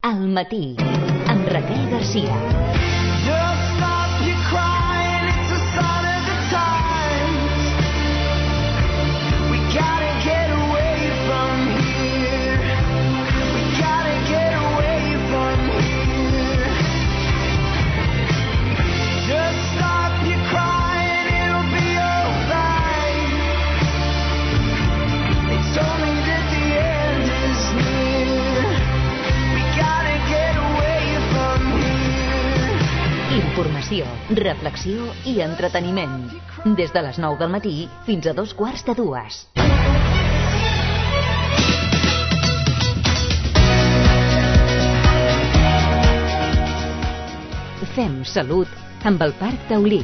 Al matí, amb Raquel Garcia. Just stop your crying, it's a sign of the times. We gotta get away from here. We gotta get away from here. Just stop your crying, it'll be alright. It's only that the end is near. We gotta get away from here. Informació, reflexió i entreteniment. Des de les 9 del matí fins a 2:15. Fem salut amb el Parc Taulí.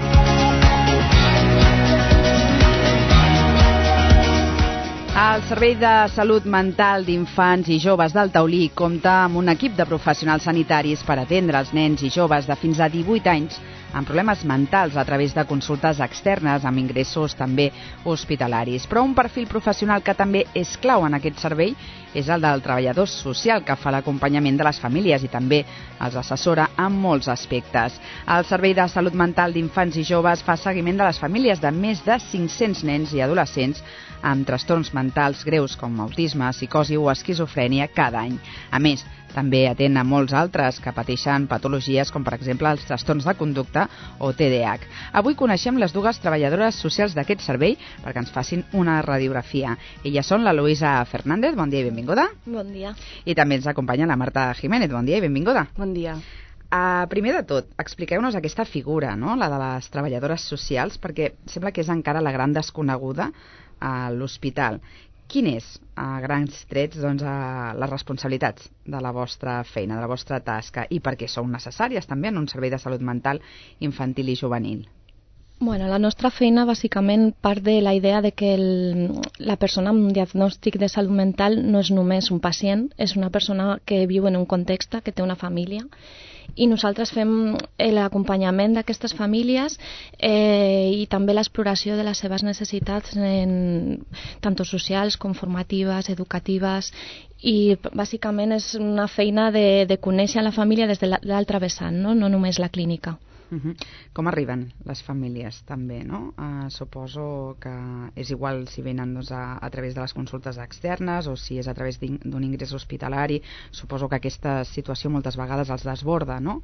El Servei de Salut Mental d'Infants i Joves del Taulí compta amb un equip de professionals sanitaris per atendre els nens i joves de fins a 18 anys amb problemes mentals a través de consultes externes amb ingressos també hospitalaris. Però un perfil professional que també és clau en aquest servei és el del treballador social, que fa l'acompanyament de les famílies i també els assessora en molts aspectes. El Servei de Salut Mental d'Infants i Joves fa seguiment de les famílies de més de 500 nens i adolescents amb trastorns mentals greus com autisme, psicosi o esquizofrènia cada any. A més, també atén a molts altres que pateixen patologies com per exemple els trastorns de conducta o TDAH. Avui coneixem les dues treballadores socials d'aquest servei perquè ens facin una radiografia. Elles són la Luisa Fernández, bon dia i benvinguda. Bon dia. I també ens acompanya la Marta Jiménez, bon dia i benvinguda. Bon dia. Primer de tot, expliqueu-nos aquesta figura, no? La de les treballadores socials, perquè sembla que és encara la gran desconeguda a l'hospital. Quin és, a grans trets, doncs, les responsabilitats de la vostra feina, de la vostra tasca, i per què sou necessàries també en un servei de salut mental infantil i juvenil? Bueno, la nostra feina bàsicament part de la idea de que la persona amb un diagnòstic de salut mental no és només un pacient, és una persona que viu en un context, que té una família, i nosaltres fem l'acompanyament d'aquestes famílies i també l'exploració de les seves necessitats tant socials com formatives, educatives, i bàsicament és una feina de conèixer la família des de l'altre vessant, no només la clínica. Com arriben les famílies també, no? Suposo que és igual si venen doncs, a través de les consultes externes o si és a través d'un ingrés hospitalari. Suposo que aquesta situació moltes vegades els desborda, no?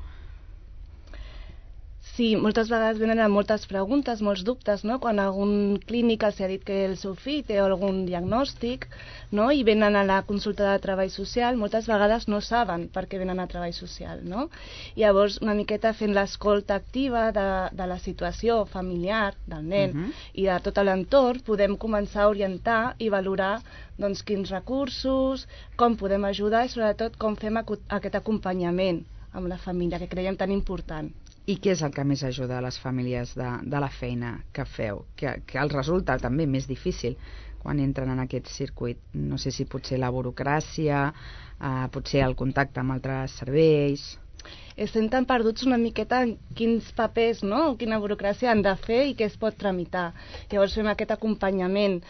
Sí, moltes vegades venen amb moltes preguntes, molts dubtes, no? Quan a algun clínic els ha dit que el seu fill té algun diagnòstic, no? I venen a la consulta de treball social, moltes vegades no saben per què venen a treball social, no? Llavors, una miqueta fent l'escolta activa de la situació familiar del nen i de tot l'entorn, podem començar a orientar i valorar doncs, quins recursos, com podem ajudar i sobretot com fem aquest acompanyament amb la família, que creiem tan important. I què és el que més ajuda a les famílies de la feina que feu? Que els resulta també més difícil quan entren en aquest circuit? No sé si potser la burocràcia, potser el contacte amb altres serveis. Estem tan perduts una miqueta en quins papers, no? Quina burocràcia han de fer i què es pot tramitar. Llavors fem aquest acompanyament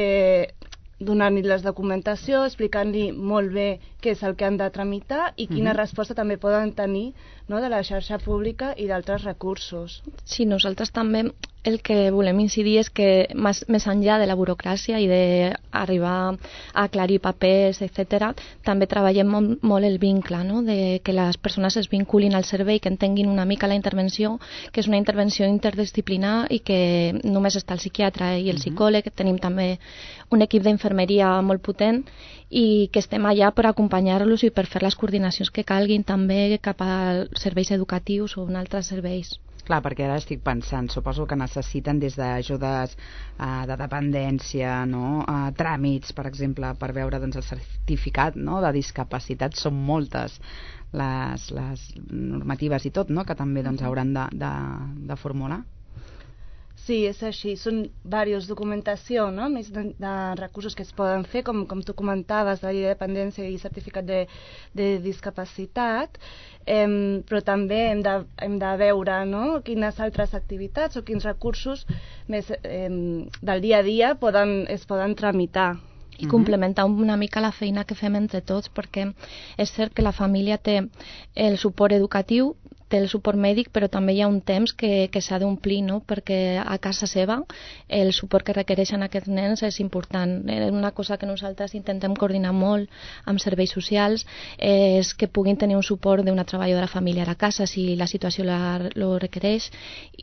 donant-li la documentació, explicant-li molt bé què és el que han de tramitar i quina resposta també poden tenir, no, de la xarxa pública i d'altres recursos. Sí, nosaltres també el que volem incidir és que més enllà de la burocràcia i d'arribar a aclarir papers, etc., també treballem molt el vincle, no? De que les persones es vinculin al servei, que entenguin una mica la intervenció, que és una intervenció interdisciplinar i que només està el psiquiatre i el psicòleg. Tenim també un equip d'infermeria molt potent i que estem allà per acompanyar-los i per fer les coordinacions que calguin també cap als serveis educatius o en altres serveis. Clar, perquè ara estic pensant, suposo que necessiten des d'ajudes de dependència, no? Tràmits, per exemple, per veure doncs, el certificat, no? De discapacitat. Són moltes les normatives i tot, no? Que també doncs, hauran de formular. Sí, és així. Són diverses documentació, no? Més de recursos que es poden fer, com tu comentaves, de llei de dependència i certificat de discapacitat, però també hem de veure, no? Quines altres activitats o quins recursos més del dia a dia es poden tramitar. i complementar una mica la feina que fem entre tots, perquè és cert que la família té el suport educatiu, té el suport mèdic, però també hi ha un temps que s'ha d'omplir, no? Perquè a casa seva el suport que requereixen aquests nens és important. Una cosa que nosaltres intentem coordinar molt amb serveis socials és que puguin tenir un suport d'una treballadora familiar a casa si la situació lo requereix,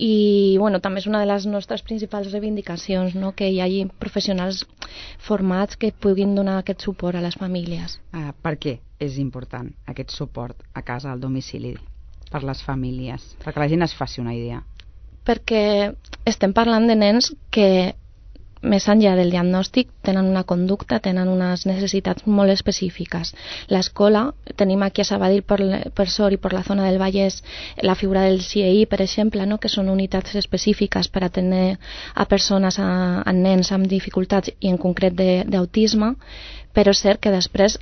i bueno, també és una de les nostres principals reivindicacions, no? Que hi hagi professionals formats que puguin donar aquest suport a les famílies. Per què és important aquest suport a casa, al domicili, per les famílies? Perquè la gent es faci una idea. Perquè estem parlant de nens que, més enllà del diagnòstic, tenen una conducta, tenen unes necessitats molt específiques. L'escola, tenim aquí a Sabadell per sort i per la zona del Vallès la figura del CIEI, per exemple, no? Que són unitats específiques per atendre a persones, a nens amb dificultats i en concret d'autisme, però és cert que després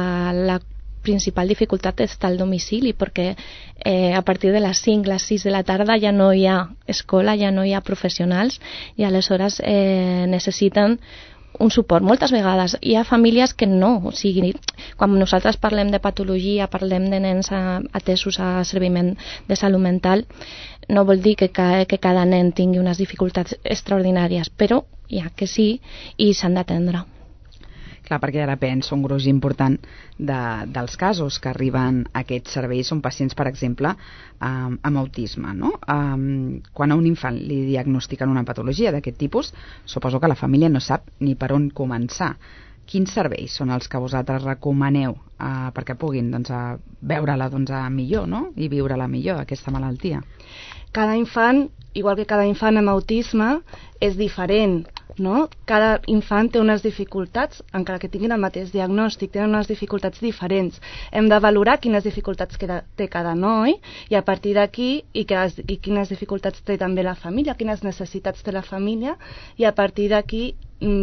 la principal dificultat està al domicili, perquè a partir de les 5, les 6 de la tarda ja no hi ha escola, ja no hi ha professionals, i aleshores necessiten un suport. Moltes vegades hi ha famílies que no, o sigui, quan nosaltres parlem de patologia, parlem de nens atesos a serviment de salut mental, no vol dir que cada nen tingui unes dificultats extraordinàries, però hi ha que sí, i s'han d'atendre. Clar, perquè ara penso, un gruix important dels casos que arriben a aquests serveis són pacients, per exemple, amb autisme, no? Quan a un infant li diagnostiquen una patologia d'aquest tipus, suposo que la família no sap ni per on començar. Quins serveis són els que vosaltres recomaneu perquè puguin veure-la millor, no? I viure-la millor, aquesta malaltia? Cada infant, igual que cada infant amb autisme, és diferent, no? Cada infant té unes dificultats, encara que tinguin el mateix diagnòstic, tenen unes dificultats diferents. Hem de valorar quines dificultats té cada noi, i a partir d'aquí, i quines dificultats té també la família, quines necessitats té la família, i a partir d'aquí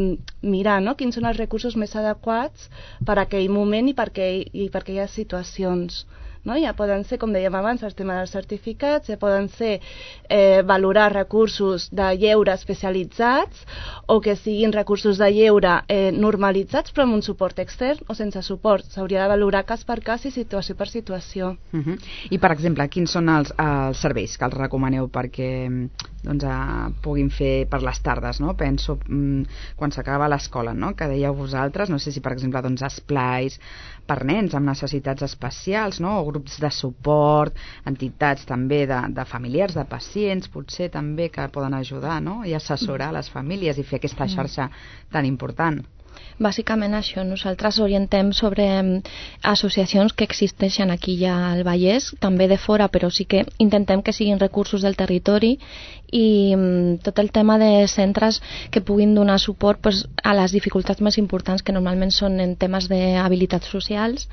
mirar, no? Quins són els recursos més adequats per a aquell moment i per aquelles situacions. No? Ja poden ser, com dèiem abans, el tema dels certificats, ja poden ser valorar recursos de lleure especialitzats, o que siguin recursos de lleure normalitzats però amb un suport extern o sense suport. S'hauria de valorar cas per cas i situació per situació. I, per exemple, quins són els serveis que els recomaneu perquè puguin fer per les tardes, no? Penso quan s'acaba l'escola, no? Que dèieu vosaltres, no sé si per exemple esplais per nens amb necessitats especials, no? O grups de suport, entitats també de familiars, de pacients, potser també que poden ajudar, no? I assessorar les famílies i fer aquesta xarxa tan important. Bàsicament això, nosaltres orientem sobre associacions que existeixen aquí ja al Vallès, també de fora, però sí que intentem que siguin recursos del territori, i tot el tema de centres que puguin donar suport a les dificultats més importants, que normalment són en temes d'habilitats socials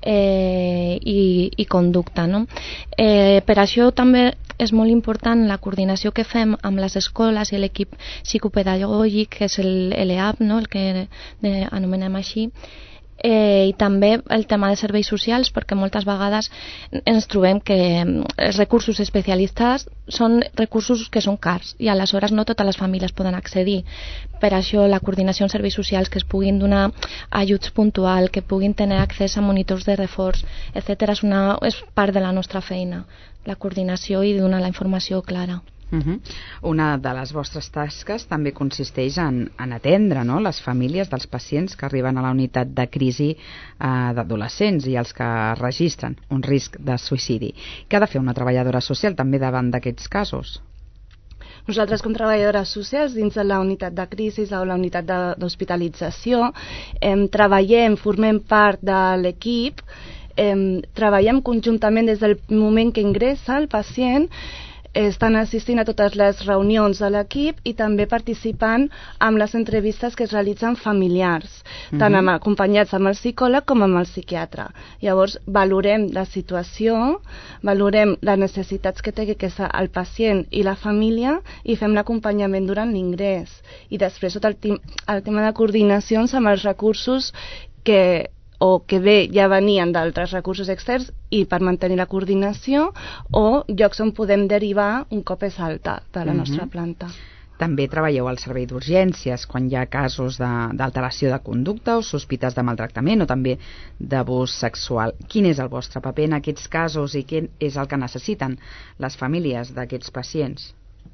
i conducta, no? Per això també és molt important la coordinació que fem amb les escoles i l'equip psicopedagògic, que és l'EAP, no? El que anomenem així, i també el tema de serveis socials, perquè moltes vegades ens trobem que els recursos especialistes són recursos que són cars i aleshores no totes les famílies poden accedir. Per això la coordinació en serveis socials, que es puguin donar ajuts puntuals, que puguin tenir accés a monitors de reforç, etc., és part de la nostra feina, la coordinació i donar la informació clara. Una de les vostres tasques també consisteix en atendre, no?, les famílies dels pacients que arriben a la unitat de crisi d'adolescents i els que registren un risc de suïcidi. Què ha de fer una treballadora social també davant d'aquests casos? Nosaltres, com treballadores socials, dins de la unitat de crisi o la unitat d'hospitalització, treballem, formem part de l'equip, treballem conjuntament des del moment que ingressa el pacient, estan assistint a totes les reunions de l'equip i també participant amb les entrevistes que es realitzen familiars, tant acompanyats amb el psicòleg com amb el psiquiatre. Llavors, valorem la situació, valorem les necessitats que té el pacient i la família i fem l'acompanyament durant l'ingrés. I després tot el tema de coordinacions amb els recursos que bé ja venien d'altres recursos externs i per mantenir la coordinació, o llocs on podem derivar un cop és alta de la nostra planta. també treballeu al servei d'urgències quan hi ha casos d'alteració de conducta o sospites de maltractament o també d'abús sexual. Quin és el vostre paper en aquests casos i què és el que necessiten les famílies d'aquests pacients?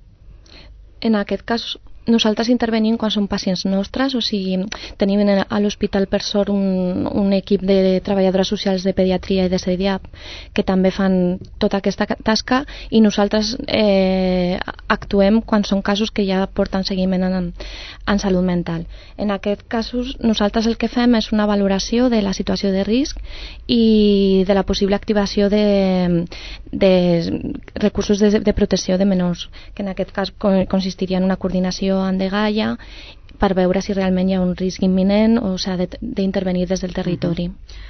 En aquest cas, nosaltres intervenim quan són pacients nostres, o sigui, tenim a l'Hospital per Sort un equip de treballadores socials de pediatria i de CEDIAP que també fan tota aquesta tasca i nosaltres actuem quan són casos que ja porten seguiment en salut mental. En aquests casos, nosaltres el que fem és una valoració de la situació de risc i de la possible activació de recursos de protecció de menors, que en aquest cas consistiria en una coordinació en dgaia per veure si realment hi ha un risc imminent o s'ha d'intervenir des del territori.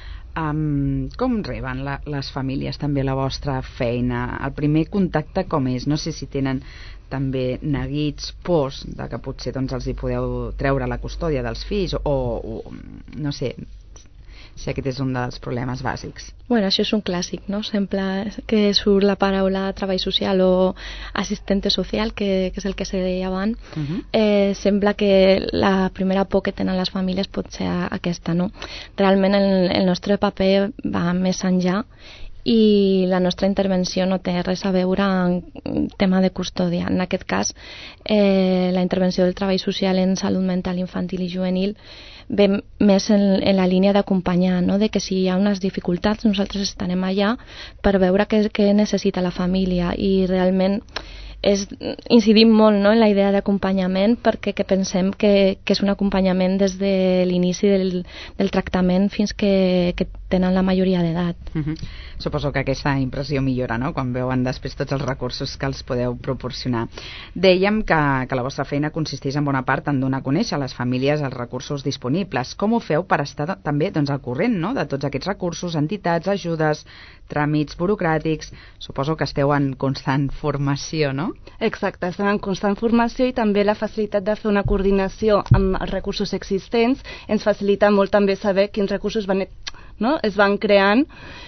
Com reben les famílies també la vostra feina? El primer contacte com és? No sé si tenen també neguits, pors de que potser els hi podeu treure la custòdia dels fills o no sé si aquest és un dels problemes bàsics. Bueno, això és un clàssic, no? Sempre que surt la paraula treball social o assistente social, que és el que se deia abans, sembla que la primera por que tenen les famílies pot ser aquesta, no? Realment el nostre paper va més enllà i la nostra intervenció no té res a veure amb tema de custòdia. En aquest cas, la intervenció del treball social en salut mental infantil i juvenil ve més en la línia d'acompanyar, no? De que si hi ha unes dificultats nosaltres estarem allà per veure què necessita la família i realment incidim molt, no, en la idea d'acompanyament perquè pensem que és un acompanyament des de l'inici del tractament fins que tenen la majoria d'edat. Suposo que aquesta impressió millora, no?, quan veuen després tots els recursos que els podeu proporcionar. Dèiem que la vostra feina consisteix en bona part en donar a conèixer a les famílies els recursos disponibles. Com ho feu per estar també al corrent, no?, de tots aquests recursos, entitats, ajudes, tràmits burocràtics? Suposo que esteu en constant formació, no? Exacte, estem en constant formació i també la facilitat de fer una coordinació amb els recursos existents ens facilita molt també saber quins recursos es van creant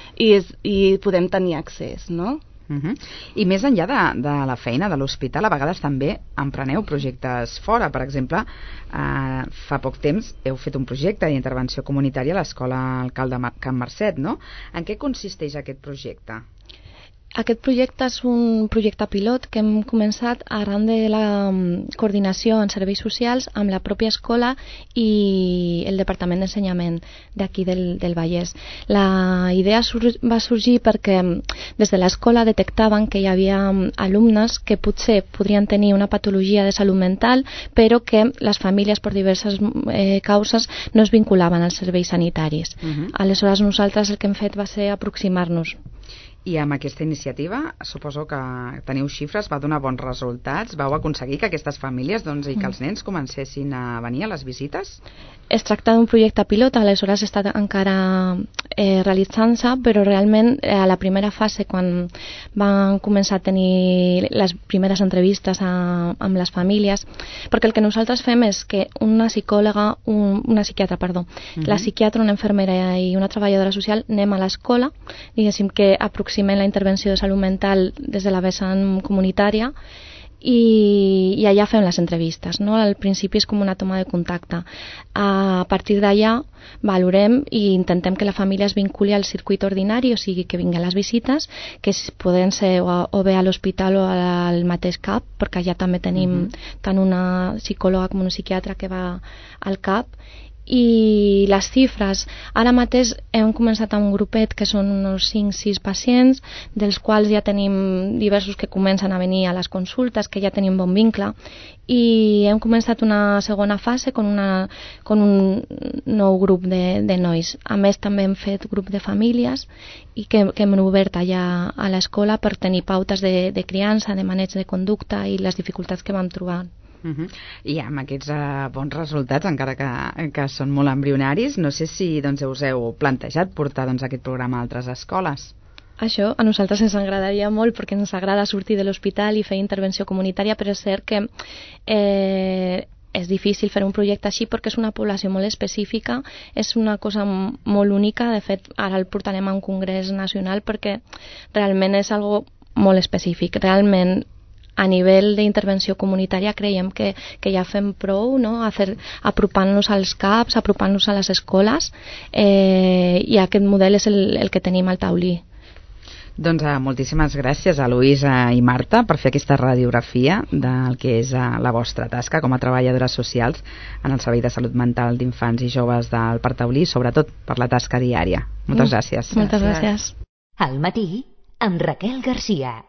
i podem tenir accés, no? I més enllà de la feina de l'hospital, a vegades també empreneu projectes fora. Per exemple, fa poc temps heu fet un projecte d'intervenció comunitària a l'Escola Alcalde Can Marcet, no? En què consisteix aquest projecte? Aquest projecte és un projecte pilot que hem començat arran de la coordinació en serveis socials amb la pròpia escola i el Departament d'Ensenyament d'aquí del Vallès. La idea va sorgir perquè des de l'escola detectaven que hi havia alumnes que potser podrien tenir una patologia de salut mental però que les famílies per diverses causes no es vinculaven als serveis sanitaris. Aleshores nosaltres el que hem fet va ser aproximar-nos. I amb aquesta iniciativa, suposo que teniu xifres, va donar bons resultats, vau aconseguir que aquestes famílies i que els nens comencessin a venir a les visites? Es tracta d'un projecte pilot, aleshores està encara realitzant-se, però realment a la primera fase, quan van començar a tenir les primeres entrevistes amb les famílies, perquè el que nosaltres fem és que una psicòloga, una psiquiatra, la psiquiatra, una infermera i una treballadora social anem a l'escola, diguéssim que aproximem la intervenció de salut mental des de la vessant comunitària i allà fem les entrevistes, no? Al principi és com una toma de contacte. A partir d'allà valorem i intentem que la família es vinculi al circuit ordinari, o sigui que vingui a les visites, que poden ser o bé a l'hospital o al mateix CAP, perquè allà també tenim tant una psicòloga com una psiquiatra que va al CAP. I les xifres, ara mateix hem començat amb un grupet que són uns 5-6 pacients, dels quals ja tenim diversos que comencen a venir a les consultes, que ja tenim bon vincle, i hem començat una segona fase con un nou grup de nois. A més també hem fet grup de famílies i que hem obert allà a l'escola per tenir pautes de criança, de maneig de conducta i les dificultats que vam trobar. I amb aquests bons resultats, encara que són molt embrionaris, no sé si us heu plantejat portar aquest programa a altres escoles. Això a nosaltres ens agradaria molt perquè ens agrada sortir de l'hospital i fer intervenció comunitària, però és cert que és difícil fer un projecte així perquè és una població molt específica, és una cosa molt única. De fet, ara el portarem a un congrés nacional perquè realment és algo molt específic. Realment a nivell d'intervenció comunitària creiem que ja fem prou, no? Apropant-nos als CAPs, apropant-nos a les escoles, i aquest model és el que tenim al taulí. Doncs moltíssimes gràcies a Luïsa i Marta per fer aquesta radiografia del que és la vostra tasca com a treballadores socials en el Servei de Salut Mental d'Infants i Joves del Parc Taulí, sobretot per la tasca diària. Moltes gràcies. Moltes gràcies. Al matí, amb Raquel Garcia.